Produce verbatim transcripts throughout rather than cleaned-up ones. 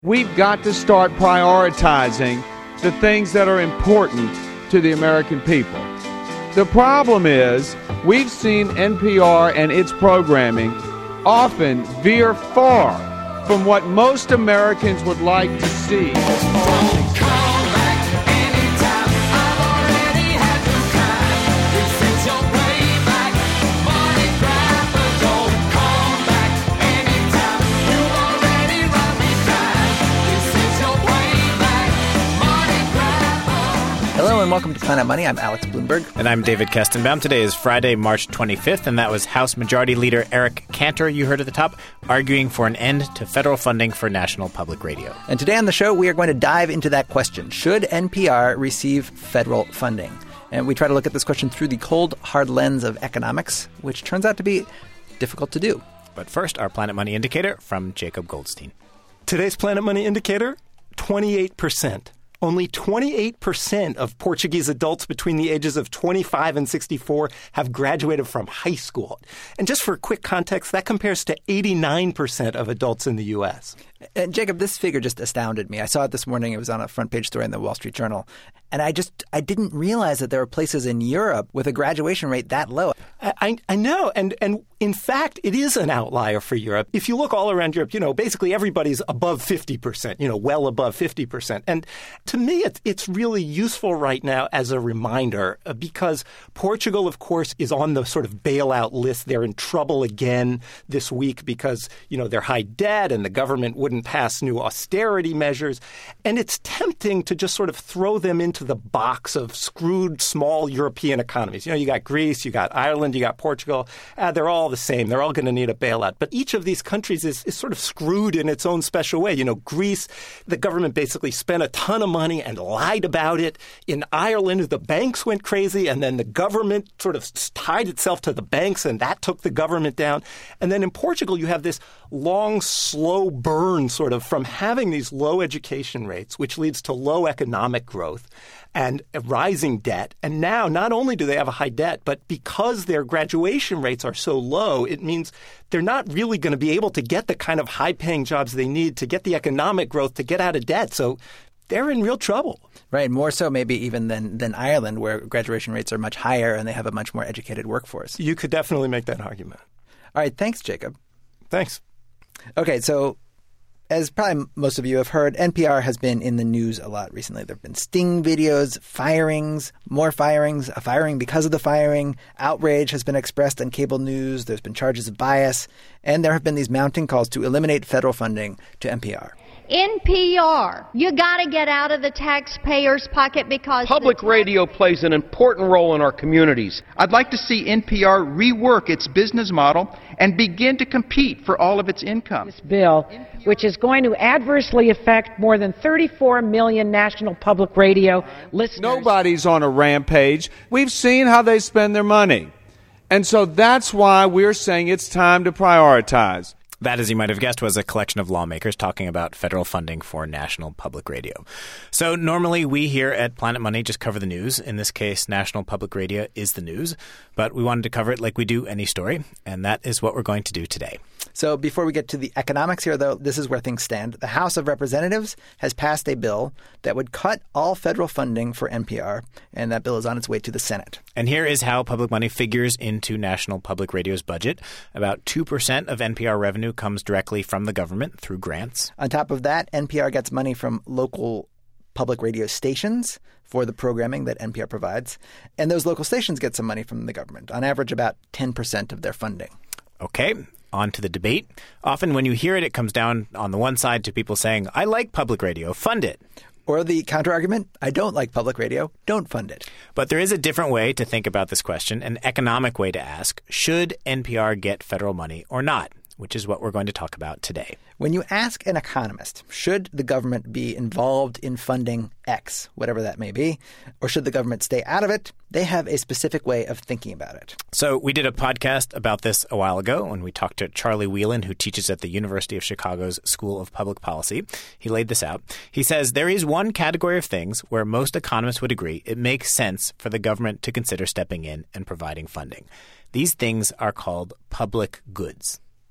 We've got to start prioritizing the things that are important to the American people. The problem is we've seen N P R and its programming often veer far from what most Americans would like to see. Hello and welcome to Planet Money. I'm Alex Bloomberg. And I'm David Kestenbaum. Today is Friday, March twenty-fifth, and that was House Majority Leader Eric Cantor, you heard at the top, arguing for an end to federal funding for National Public Radio. And today on the show, we are going to dive into that question. Should N P R receive federal funding? And we try to look at this question through the cold, hard lens of economics, which turns out to be difficult to do. But first, our Planet Money indicator from Jacob Goldstein. Today's Planet Money indicator, twenty-eight percent. Only twenty-eight percent of Portuguese adults between the ages of twenty-five and sixty-four have graduated from high school. And just for quick context, that compares to eighty-nine percent of adults in the U S. And Jacob, this figure just astounded me. I saw it this morning. It was on a front page story in the Wall Street Journal. And I just I didn't realize that there were places in Europe with a graduation rate that low. I, I know. And, and in fact, it is an outlier for Europe. If you look all around Europe, you know, basically everybody's above fifty percent, you know, well above fifty percent. And to me, it's, it's really useful right now as a reminder uh, because Portugal, of course, is on the sort of bailout list. They're in trouble again this week because, you know, they're high debt and the government wouldn't pass new austerity measures. And it's tempting to just sort of throw them into the box of screwed small European economies. You know, you got Greece, you got Ireland, you got Portugal. Uh, they're all the same. They're all going to need a bailout. But each of these countries is, is sort of screwed in its own special way. You know, Greece, the government basically spent a ton of money and lied about it. In Ireland, the banks went crazy, and then the government sort of tied itself to the banks, and that took the government down. And then in Portugal, you have this long, slow burn sort of from having these low education rates, which leads to low economic growth and rising debt. And now not only do they have a high debt, but because their graduation rates are so low, it means they're not really going to be able to get the kind of high-paying jobs they need to get the economic growth to get out of debt. So they're in real trouble. Right. More so maybe even than, than Ireland, where graduation rates are much higher and they have a much more educated workforce. You could definitely make that argument. All right. Thanks, Jacob. Thanks. Okay. So as probably most of you have heard, N P R has been in the news a lot recently. There have been sting videos, firings, more firings, a firing because of the firing. Outrage has been expressed on cable news. There's been charges of bias. And there have been these mounting calls to eliminate federal funding to N P R. N P R, you got to get out of the taxpayer's pocket because public tax- radio plays an important role in our communities. I'd like to see N P R rework its business model and begin to compete for all of its income. This bill, which is going to adversely affect more than thirty-four million national public radio listeners. Nobody's on a rampage. We've seen how they spend their money. And so that's why we're saying it's time to prioritize. That, as you might have guessed, was a collection of lawmakers talking about federal funding for National Public Radio. So normally we here at Planet Money just cover the news. In this case, National Public Radio is the news. But we wanted to cover it like we do any story, and that is what we're going to do today. So before we get to the economics here, though, this is where things stand. The House of Representatives has passed a bill that would cut all federal funding for N P R, and that bill is on its way to the Senate. And here is how public money figures into National Public Radio's budget. About two percent of N P R revenue comes directly from the government through grants. On top of that, N P R gets money from local public radio stations for the programming that N P R provides. And those local stations get some money from the government, on average about ten percent of their funding. Okay. On to the debate. Often when you hear it, it comes down on the one side to people saying, I like public radio, fund it. Or the counterargument, I don't like public radio, don't fund it. But there is a different way to think about this question, an economic way to ask, should N P R get federal money or not? Which is what we're going to talk about today. When you ask an economist, should the government be involved in funding X, whatever that may be, or should the government stay out of it, they have a specific way of thinking about it. So we did a podcast about this a while ago when we talked to Charlie Whelan, who teaches at the University of Chicago's School of Public Policy. He laid this out. He says there is one category of things where most economists would agree it makes sense for the government to consider stepping in and providing funding. These things are called public goods.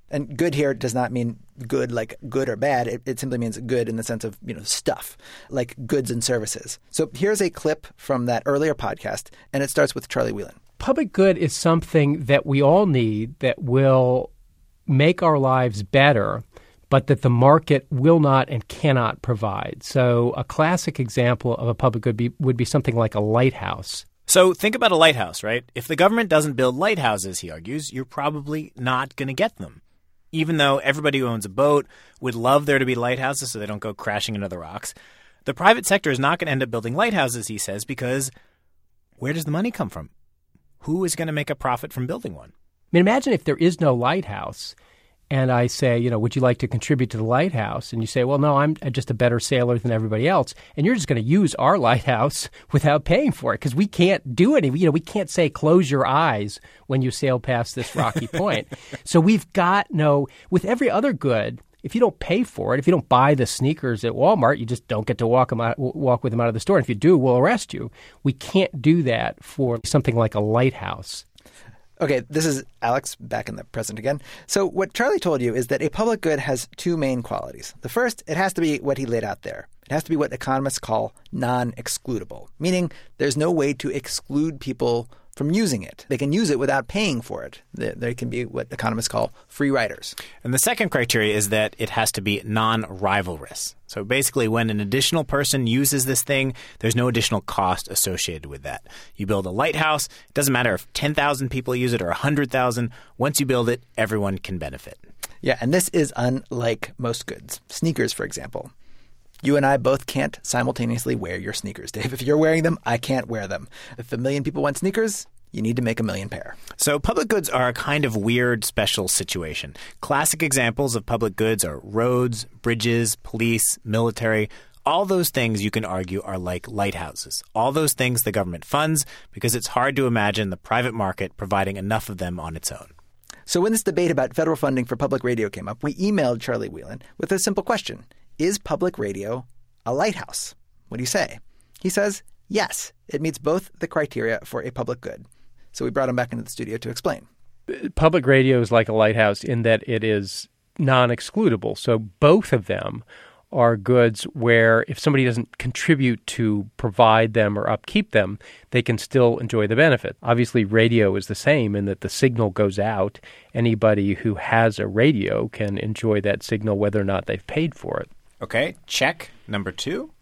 And good here does not mean good like good or bad. It, it simply means good in the sense of, you know, stuff, like goods and services. So here's a clip from that earlier podcast, and it starts with Charlie Whelan. Public good is something that we all need that will make our lives better, but that the market will not and cannot provide. So a classic example of a public good be, would be something like a lighthouse. So think about a lighthouse, right? If the government doesn't build lighthouses, he argues, you're probably not going to get them. Even though everybody who owns a boat would love there to be lighthouses so they don't go crashing into the rocks, the private sector is not going to end up building lighthouses, he says, because where does the money come from? Who is going to make a profit from building one? I mean, imagine if there is no lighthouse and I say, you know, would you like to contribute to the lighthouse? And you say, well, no, I'm just a better sailor than everybody else. And you're just going to use our lighthouse without paying for it because we can't do any. You know, we can't say close your eyes when you sail past this rocky point. So we've got no – with every other good, if you don't pay for it, if you don't buy the sneakers at Walmart, you just don't get to walk them out, walk with them out of the store. And if you do, we'll arrest you. We can't do that for something like a lighthouse. Okay, this is Alex back in the present again. So what Charlie told you is that a public good has two main qualities. The first, it has to be what he laid out there. It has to be what economists call non-excludable, meaning there's no way to exclude people from using it. They can use it without paying for it. They, they can be what economists call free riders. And the second criteria is that it has to be non-rivalrous. So basically, when an additional person uses this thing, there's no additional cost associated with that. You build a lighthouse, it doesn't matter if ten thousand people use it or one hundred thousand. Once you build it, everyone can benefit. Yeah, and this is unlike most goods. Sneakers, for example. You and I both can't simultaneously wear your sneakers, Dave. If you're wearing them, I can't wear them. If a million people want sneakers, you need to make a million pair. So public goods are a kind of weird special situation. Classic examples of public goods are roads, bridges, police, military. All those things you can argue are like lighthouses. All those things the government funds because it's hard to imagine the private market providing enough of them on its own. So when this debate about federal funding for public radio came up, we emailed Charlie Whelan with a simple question. Is public radio a lighthouse? What do you say? He says, yes, it meets both the criteria for a public good. So we brought him back into the studio to explain. Public radio is like a lighthouse in that it is non-excludable. So both of them are goods where if somebody doesn't contribute to provide them or upkeep them, they can still enjoy the benefit. Obviously, radio is the same in that the signal goes out. Anybody who has a radio can enjoy that signal whether or not they've paid for it. Okay, check. Number two.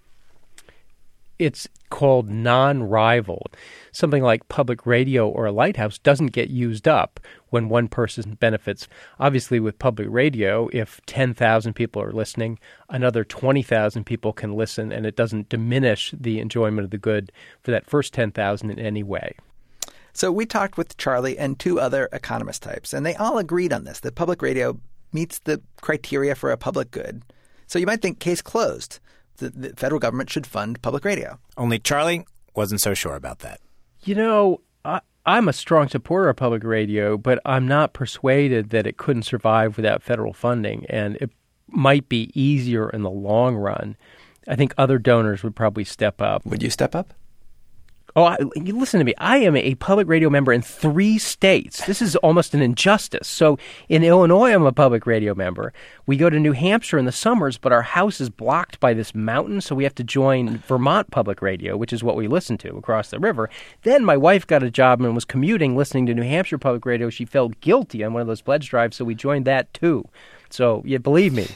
It's called non-rival. Something like public radio or a lighthouse doesn't get used up when one person benefits. Obviously, with public radio, if ten thousand people are listening, another twenty thousand people can listen, and it doesn't diminish the enjoyment of the good for that first ten thousand in any way. So we talked with Charlie and two other economist types, and they all agreed on this, that public radio meets the criteria for a public good. So you might think case closed. The, the federal government should fund public radio. Only Charlie wasn't so sure about that. You know, I, I'm a strong supporter of public radio, but I'm not persuaded that it couldn't survive without federal funding, and it might be easier in the long run. I think other donors would probably step up. Would you step up? Oh, I, you listen to me. I am a public radio member in three states. This is almost an injustice. So in Illinois, I'm a public radio member. We go to New Hampshire in the summers, but our house is blocked by this mountain, so we have to join Vermont Public Radio, which is what we listen to across the river. Then my wife got a job and was commuting listening to New Hampshire Public Radio. She felt guilty on one of those pledge drives, so we joined that too. So, yeah, believe me.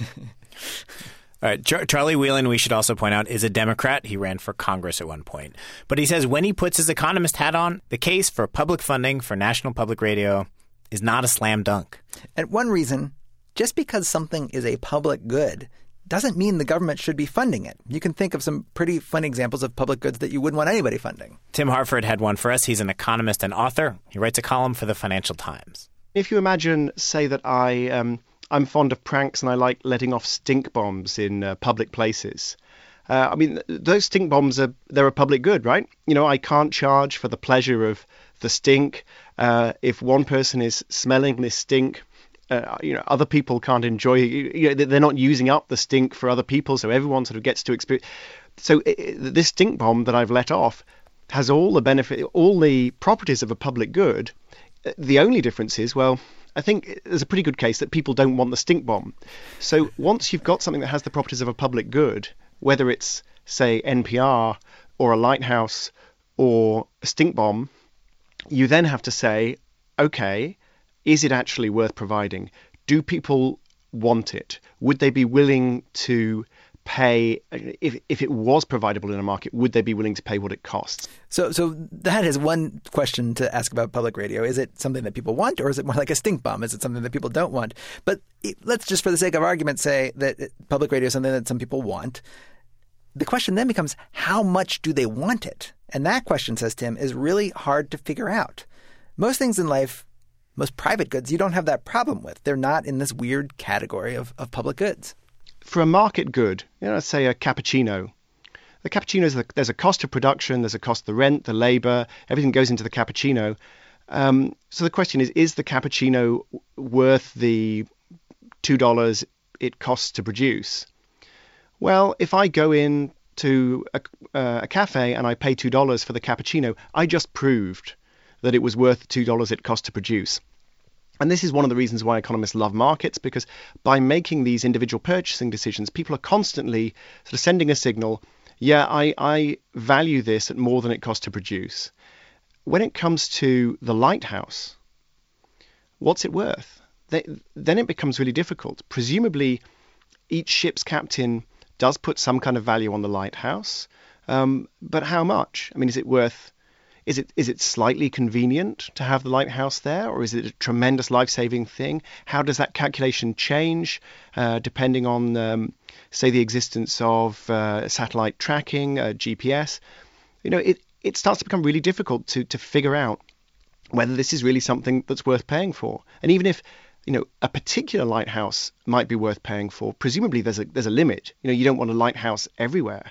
All right, Char- Charlie Whelan, we should also point out, is a Democrat. He ran for Congress at one point. But he says when he puts his economist hat on, the case for public funding for national public radio is not a slam dunk. And one reason, just because something is a public good doesn't mean the government should be funding it. You can think of some pretty fun examples of public goods that you wouldn't want anybody funding. Tim Harford had one for us. He's an economist and author. He writes a column for the Financial Times. If you imagine, say, that I... Um I'm fond of pranks and I like letting off stink bombs in uh, public places. Uh, I mean, those stink bombs, are they're a public good, right? You know, I can't charge for the pleasure of the stink. Uh, if one person is smelling this stink, uh, you know, other people can't enjoy it. You know, they're not using up the stink for other people, so everyone sort of gets to experience. So it, this stink bomb that I've let off has all the benefit, all the properties of a public good. The only difference is, well, I think there's a pretty good case that people don't want the stink bomb. So once you've got something that has the properties of a public good, whether it's, say, N P R or a lighthouse or a stink bomb, you then have to say, okay, is it actually worth providing? Do people want it? Would they be willing to pay, if if it was providable in a market, would they be willing to pay what it costs? So so that is one question to ask about public radio. Is it something that people want, or is it more like a stink bomb? Is it something that people don't want? But let's just, for the sake of argument, say that public radio is something that some people want. The question then becomes, how much do they want it? And that question, says Tim, is really hard to figure out. Most things in life, most private goods, you don't have that problem with. They're not in this weird category of, of public goods. For a market good, you know, let's say a cappuccino. The cappuccino, is a, there's a cost of production, there's a cost of the rent, the labor, everything goes into the cappuccino. Um, so the question is, is the cappuccino worth the two dollars it costs to produce? Well, if I go in to a, uh, a cafe and I pay two dollars for the cappuccino, I just proved that it was worth the two dollars it cost to produce. And this is one of the reasons why economists love markets, because by making these individual purchasing decisions, people are constantly sort of sending a signal, yeah, I, I value this at more than it costs to produce. When it comes to the lighthouse, what's it worth? They, then it becomes really difficult. Presumably, each ship's captain does put some kind of value on the lighthouse, um, but how much? I mean, is it worth... Is it is it slightly convenient to have the lighthouse there, or is it a tremendous life-saving thing? How does that calculation change uh, depending on, um, say, the existence of uh, satellite tracking, uh, G P S? You know, it, it starts to become really difficult to to figure out whether this is really something that's worth paying for. And even if, you know, a particular lighthouse might be worth paying for, presumably there's a there's a limit. You know, you don't want a lighthouse everywhere.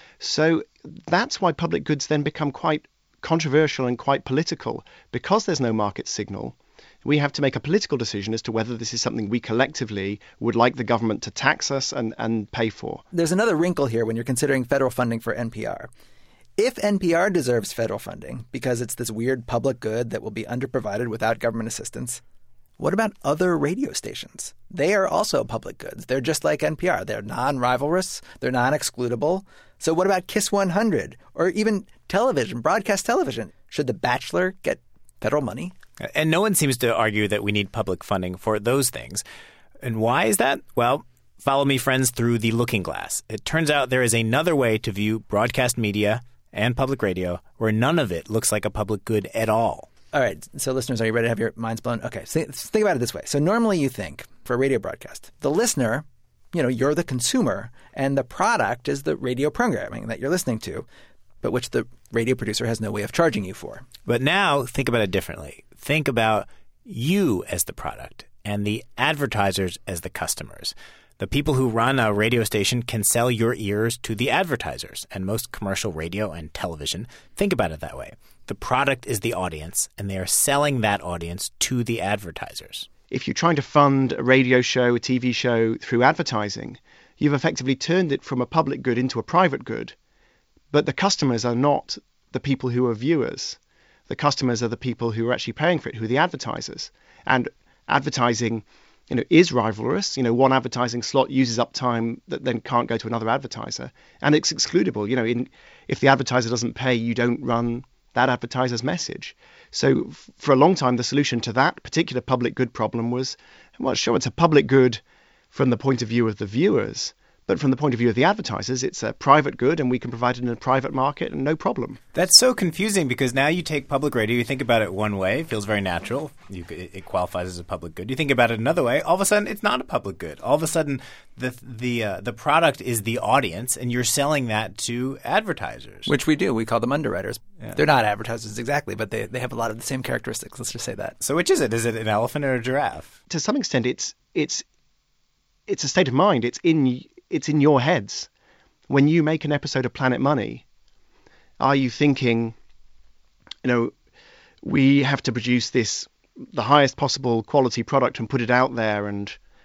So that's why public goods then become quite controversial and quite political. Because there's no market signal, we have to make a political decision as to whether this is something we collectively would like the government to tax us and, and pay for. There's another wrinkle here when you're considering federal funding for N P R. If N P R deserves federal funding because it's this weird public good that will be underprovided without government assistance, what about other radio stations? They are also public goods. They're just like N P R. They're non-rivalrous. They're non-excludable. So what about KISS one hundred or even television, broadcast television? Should The Bachelor get federal money? And no one seems to argue that we need public funding for those things. And why is that? Well, follow me, friends, through the looking glass. It turns out there is another way to view broadcast media and public radio where none of it looks like a public good at all. All right. So listeners, are you ready to have your minds blown? Okay. So think about it this way. So normally you think for a radio broadcast, the listener, you know, you're the consumer and the product is the radio programming that you're listening to, but which the radio producer has no way of charging you for. But now think about it differently. Think about you as the product and the advertisers as the customers. The people who run a radio station can sell your ears to the advertisers, and most commercial radio and television think about it that way. The product is the audience, and they are selling that audience to the advertisers. If you're trying to fund a radio show, a T V show through advertising, you've effectively turned it from a public good into a private good. But the customers are not the people who are viewers. The customers are the people who are actually paying for it, who are the advertisers. And advertising, you know, is rivalrous. You know, one advertising slot uses up time that then can't go to another advertiser. And it's excludable. You know, in, if the advertiser doesn't pay, you don't run that advertiser's message. So f- for a long time, the solution to that particular public good problem was, well, sure, it's a public good from the point of view of the viewers, but from the point of view of the advertisers, it's a private good and we can provide it in a private market and no problem. That's so confusing because now you take public radio, you think about it one way, it feels very natural, you, it qualifies as a public good. You think about it another way, all of a sudden it's not a public good. All of a sudden the the uh, the product is the audience and you're selling that to advertisers. Which we do. We call them underwriters. Yeah. They're not advertisers exactly, but they, they have a lot of the same characteristics. Let's just say that. So which is it? Is it an elephant or a giraffe? To some extent, it's it's it's a state of mind. It's in it's in your heads. When you make an episode of Planet Money, are you thinking, you know, we have to produce this the highest possible quality product and put it out there and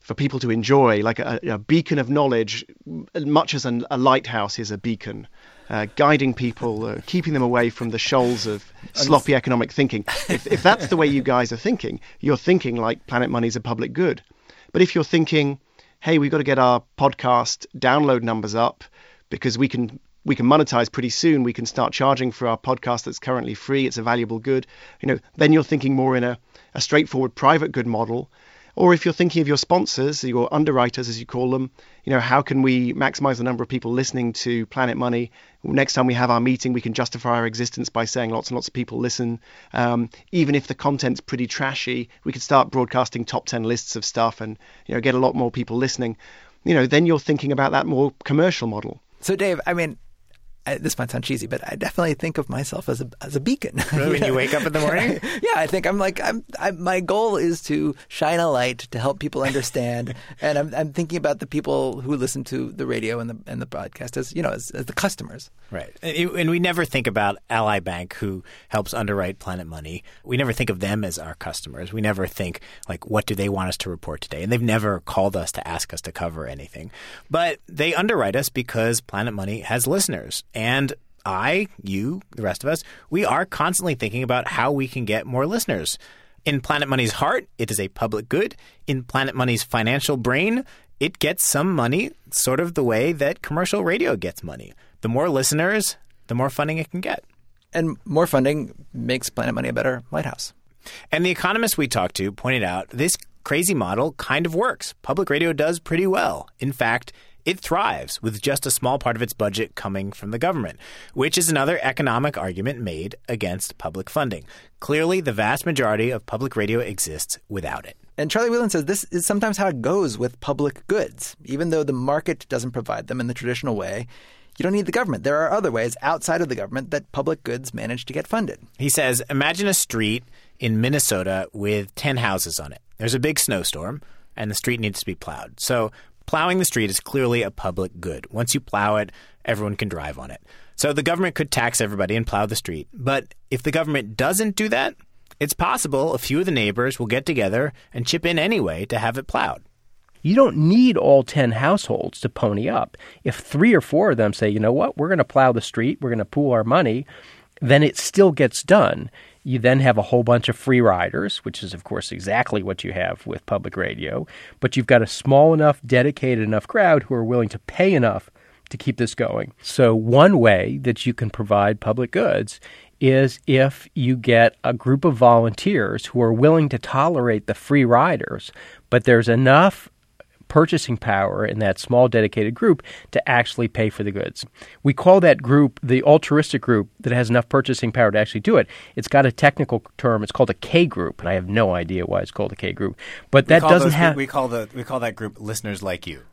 for people to enjoy, like a, a beacon of knowledge, much as an, a lighthouse is a beacon, uh, guiding people, uh, keeping them away from the shoals of sloppy economic thinking. If, if that's the way you guys are thinking, you're thinking like Planet Money's a public good. But if you're thinking, hey, we've got to get our podcast download numbers up because we can we can monetize pretty soon, we can start charging for our podcast that's currently free, it's a valuable good, you know, then you're thinking more in a, a straightforward private good model. Or if you're thinking of your sponsors, your underwriters, as you call them, you know, how can we maximize the number of people listening to Planet Money? Next time we have our meeting, we can justify our existence by saying lots and lots of people listen. Um, even if the content's pretty trashy, we could start broadcasting top ten lists of stuff and, you know, get a lot more people listening. You know, then you're thinking about that more commercial model. So, Dave, I mean, I, this might sound cheesy, but I definitely think of myself as a as a beacon. Really? When you wake up in the morning? Yeah, I think I'm like I'm. I, my goal is to shine a light to help people understand, and I'm I'm thinking about the people who listen to the radio and the and the broadcast as you know as, as the customers. Right, and, and we never think about Ally Bank, who helps underwrite Planet Money. We never think of them as our customers. We never think like, what do they want us to report today? And they've never called us to ask us to cover anything, but they underwrite us because Planet Money has listeners. And I, you, the rest of us, we are constantly thinking about how we can get more listeners. In Planet Money's heart, it is a public good. In Planet Money's financial brain, it gets some money sort of the way that commercial radio gets money. The more listeners, the more funding it can get. And more funding makes Planet Money a better lighthouse. And the economists we talked to pointed out this crazy model kind of works. Public radio does pretty well. In fact, it thrives with just a small part of its budget coming from the government, which is another economic argument made against public funding. Clearly, the vast majority of public radio exists without it. And Charlie Whelan says this is sometimes how it goes with public goods. Even though the market doesn't provide them in the traditional way, you don't need the government. There are other ways outside of the government that public goods manage to get funded. He says, imagine a street in Minnesota with ten houses on it. There's a big snowstorm, and the street needs to be plowed. So plowing the street is clearly a public good. Once you plow it, everyone can drive on it. So the government could tax everybody and plow the street. But if the government doesn't do that, it's possible a few of the neighbors will get together and chip in anyway to have it plowed. You don't need all ten households to pony up. If three or four of them say, you know what, we're going to plow the street, we're going to pool our money, then it still gets done. You then have a whole bunch of free riders, which is, of course, exactly what you have with public radio. But you've got a small enough, dedicated enough crowd who are willing to pay enough to keep this going. So one way that you can provide public goods is if you get a group of volunteers who are willing to tolerate the free riders, but there's enough purchasing power in that small dedicated group to actually pay for the goods. We call that group the altruistic group that has enough purchasing power to actually do it. It's got a technical term. It's called a K group, and I have no idea why it's called a K group. But that doesn't those, have. We call the we call that group listeners like you.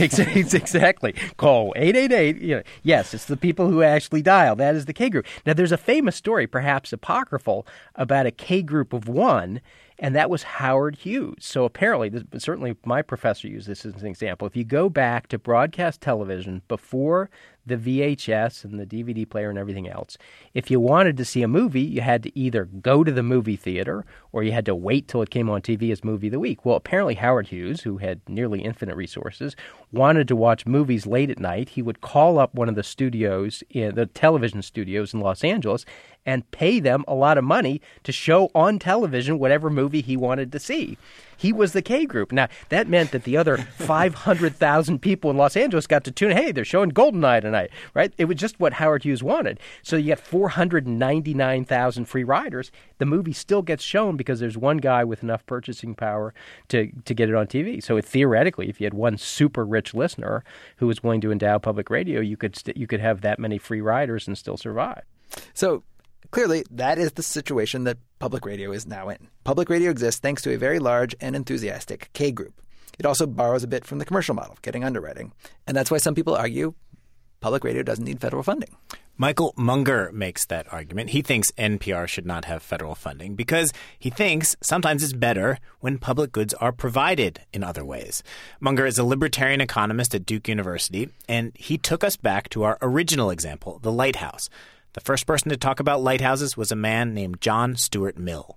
Exactly. Call eight eight eight. You know, yes, it's the people who actually dial. That is the K group. Now, there's a famous story, perhaps apocryphal, about a K group of one. And that was Howard Hughes. So apparently, this, certainly my professor used this as an example. If you go back to broadcast television before the V H S and the D V D player and everything else, if you wanted to see a movie, you had to either go to the movie theater or you had to wait till it came on T V as Movie of the Week. Well, apparently Howard Hughes, who had nearly infinite resources, wanted to watch movies late at night. He would call up one of the studios, in the television studios in Los Angeles, and pay them a lot of money to show on television whatever movie he wanted to see. He was the K group. Now, that meant that the other five hundred thousand people in Los Angeles got to tune in. Hey, they're showing Goldeneye tonight, right? It was just what Howard Hughes wanted. So you get four hundred ninety-nine thousand free riders. The movie still gets shown because there's one guy with enough purchasing power to, to get it on T V. So it, theoretically, if you had one super rich listener who was willing to endow public radio, you could st- you could have that many free riders and still survive. So clearly, that is the situation that public radio is now in. Public radio exists thanks to a very large and enthusiastic K group. It also borrows a bit from the commercial model, getting underwriting. And that's why some people argue public radio doesn't need federal funding. Michael Munger makes that argument. He thinks N P R should not have federal funding because he thinks sometimes it's better when public goods are provided in other ways. Munger is a libertarian economist at Duke University, and he took us back to our original example, the lighthouse. The first person to talk about lighthouses was a man named John Stuart Mill.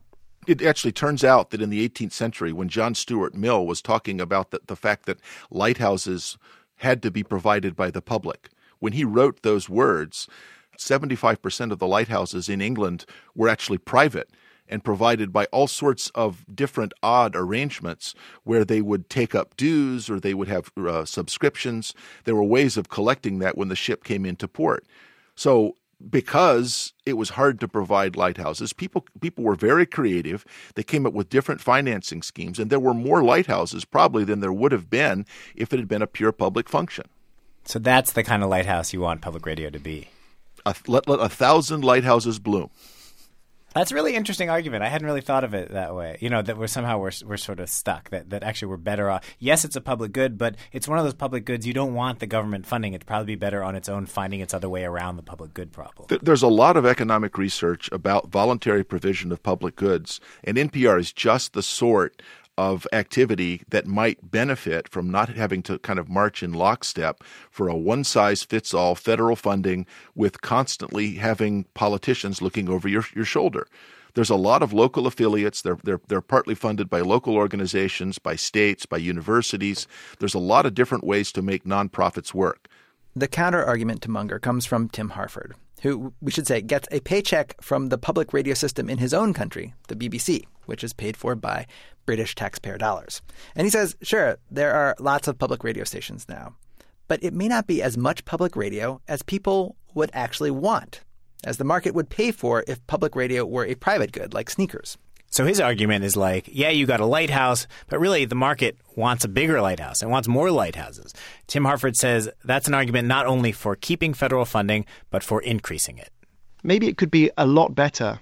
it actually turns out that in the eighteenth century, when John Stuart Mill was talking about the, the fact that lighthouses had to be provided by the public, when he wrote those words, seventy-five percent of the lighthouses in England were actually private and provided by all sorts of different odd arrangements where they would take up dues or they would have uh, subscriptions. There were ways of collecting that when the ship came into port. So because it was hard to provide lighthouses, people people were very creative. They came up with different financing schemes, and there were more lighthouses probably than there would have been if it had been a pure public function. So that's the kind of lighthouse you want public radio to be. A, let, let a thousand lighthouses bloom. That's a really interesting argument. I hadn't really thought of it that way. You know, that we're somehow we're we're sort of stuck. That that actually we're better off. Yes, it's a public good, but it's one of those public goods you don't want the government funding. It'd probably be better on its own finding its other way around the public good problem. There's a lot of economic research about voluntary provision of public goods, and N P R is just the sort of activity that might benefit from not having to kind of march in lockstep for a one-size-fits-all federal funding with constantly having politicians looking over your, your shoulder. There's a lot of local affiliates. They're, they're, they're partly funded by local organizations, by states, by universities. There's a lot of different ways to make nonprofits work. The counter-argument to Munger comes from Tim Harford, who, we should say, gets a paycheck from the public radio system in his own country, the B B C, which is paid for by British taxpayer dollars. And he says, sure, there are lots of public radio stations now, but it may not be as much public radio as people would actually want, as the market would pay for if public radio were a private good, like sneakers. So his argument is like, yeah, you got a lighthouse, but really the market wants a bigger lighthouse. It wants more lighthouses. Tim Harford says that's an argument not only for keeping federal funding, but for increasing it. Maybe it could be a lot better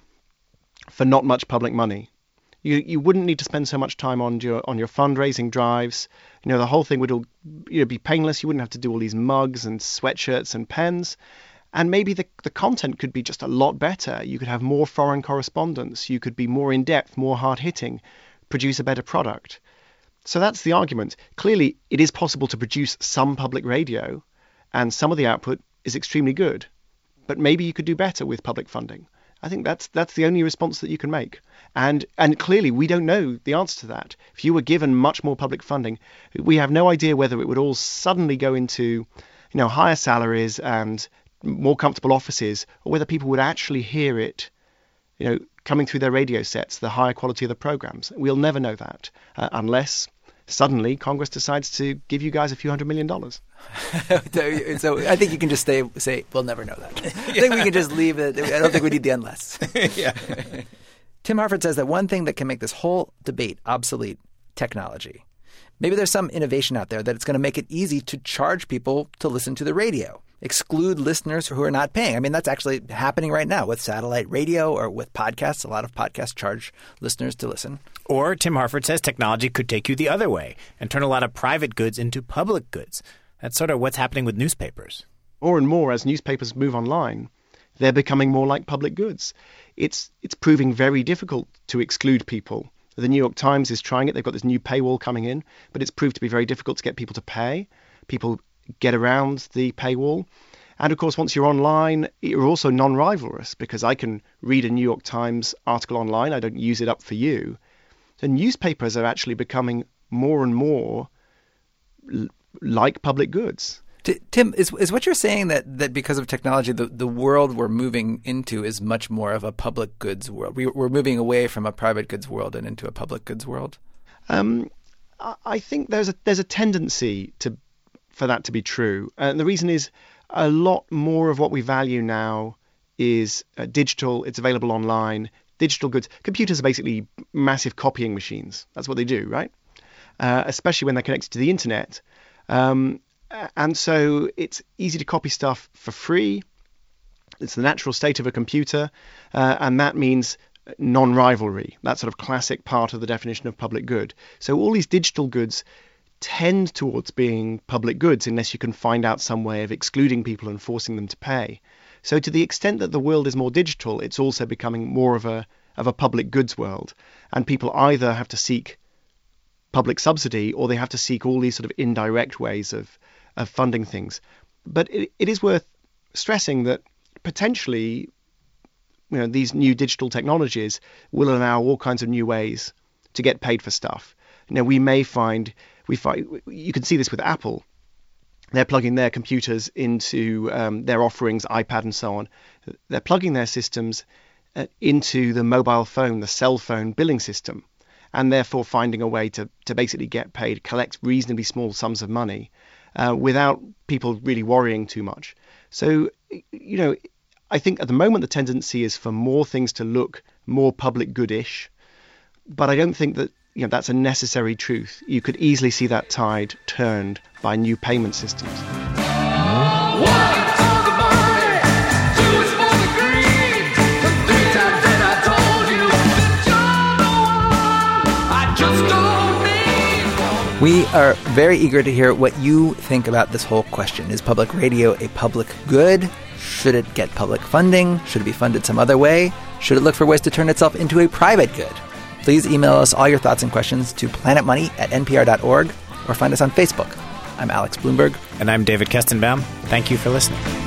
for not much public money. You you wouldn't need to spend so much time on your on your fundraising drives. You know, the whole thing would all, you know, be painless. You wouldn't have to do all these mugs and sweatshirts and pens. And maybe the the content could be just a lot better. You could have more foreign correspondence. You could be more in-depth, more hard-hitting, produce a better product. So that's the argument. Clearly, it is possible to produce some public radio, and some of the output is extremely good. But maybe you could do better with public funding. I think that's that's the only response that you can make. And and clearly, we don't know the answer to that. If you were given much more public funding, we have no idea whether it would all suddenly go into, you know, higher salaries and more comfortable offices, or whether people would actually hear it, you know, coming through their radio sets, the higher quality of the programs. We'll never know that uh, unless suddenly Congress decides to give you guys a few hundred million dollars. So I think you can just stay, say, we'll never know that. I think we can just leave it. I don't think we need the unless. Yeah. Tim Harford says that one thing that can make this whole debate obsolete, technology. Maybe there's some innovation out there that it's going to make it easy to charge people to listen to the radio, exclude listeners who are not paying. I mean, that's actually happening right now with satellite radio or with podcasts. A lot of podcasts charge listeners to listen. Or Tim Harford says technology could take you the other way and turn a lot of private goods into public goods. That's sort of what's happening with newspapers. More and more, as newspapers move online, they're becoming more like public goods. It's it's proving very difficult to exclude people. The New York Times is trying it. They've got this new paywall coming in, but it's proved to be very difficult to get people to pay. People get around the paywall. And of course, once you're online, you're also non-rivalrous, because I can read a New York Times article online. I don't use it up for you. So newspapers are actually becoming more and more l- like public goods. T- Tim, is is what you're saying that, that because of technology, the, the world we're moving into is much more of a public goods world? We, we're moving away from a private goods world and into a public goods world? Um, I think there's a there's a tendency to for that to be true. And the reason is a lot more of what we value now is uh, digital. It's available online. Digital goods. Computers are basically massive copying machines. That's what they do, right? Uh, especially when they're connected to the internet. Um, and so it's easy to copy stuff for free. It's the natural state of a computer. Uh, and that means non-rivalry. That sort of classic part of the definition of public good. So all these digital goods tend towards being public goods unless you can find out some way of excluding people and forcing them to pay. So to the extent that the world is more digital, it's also becoming more of a of a public goods world. And people either have to seek public subsidy or they have to seek all these sort of indirect ways of, of funding things. But it, it is worth stressing that potentially you know, these new digital technologies will allow all kinds of new ways to get paid for stuff. You know, we may find we find you can see this with Apple. They're plugging their computers into um, their offerings, iPad and so on. They're plugging their systems uh, into the mobile phone, the cell phone billing system, and therefore finding a way to to basically get paid, collect reasonably small sums of money uh, without people really worrying too much. So, you know, I think at the moment the tendency is for more things to look more public goodish, but I don't think that, you know, that's a necessary truth. You could easily see that tide turned by new payment systems. We are very eager to hear what you think about this whole question. Is public radio a public good? Should it get public funding? Should it be funded some other way? Should it look for ways to turn itself into a private good? Please email us all your thoughts and questions to planetmoney at n p r dot org or find us on Facebook. I'm Alex Bloomberg. And I'm David Kestenbaum. Thank you for listening.